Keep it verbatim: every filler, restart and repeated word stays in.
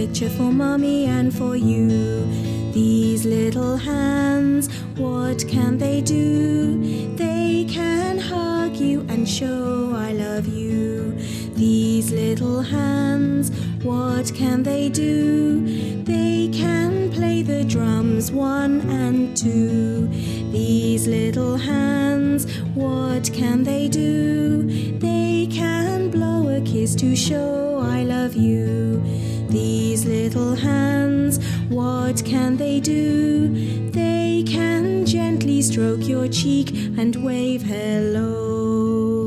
picture for mommy and for you. These little hands, what can they do? They can hug you and show I love you. These little hands, what can they do? They can play the drums one and two. These little hands, what can they do? They can blow a kiss to show I love you. These little hands, what can they do? They can gently stroke your cheek and wave hello.